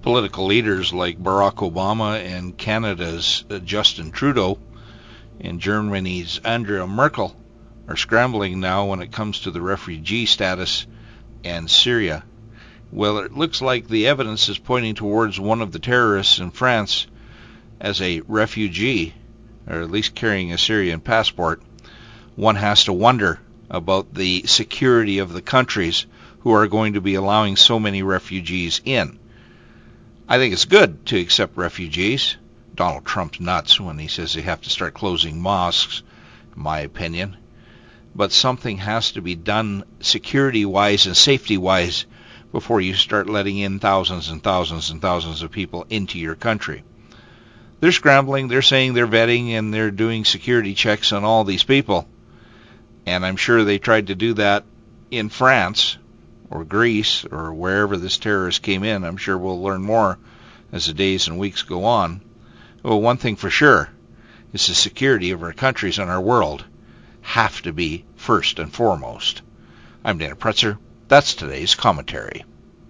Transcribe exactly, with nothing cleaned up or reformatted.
Political leaders like Barack Obama and Canada's uh, Justin Trudeau and Germany's Angela Merkel are scrambling now when it comes to the refugee status and Syria. Well, it looks like the evidence is pointing towards one of the terrorists in France as a refugee, or at least carrying a Syrian passport. One has to wonder about the security of the countries who are going to be allowing so many refugees in. I think it's good to accept refugees. Donald Trump's nuts when he says they have to start closing mosques, in my opinion. But something has to be done security-wise and safety-wise before you start letting in thousands and thousands and thousands of people into your country. They're scrambling, they're saying they're vetting, and they're doing security checks on all these people. And I'm sure they tried to do that in France or Greece or wherever this terrorist came in. I'm sure we'll learn more as the days and weeks go on. Well, one thing for sure is the security of our countries and our world have to be first and foremost. I'm Dana Pretzer. That's today's commentary.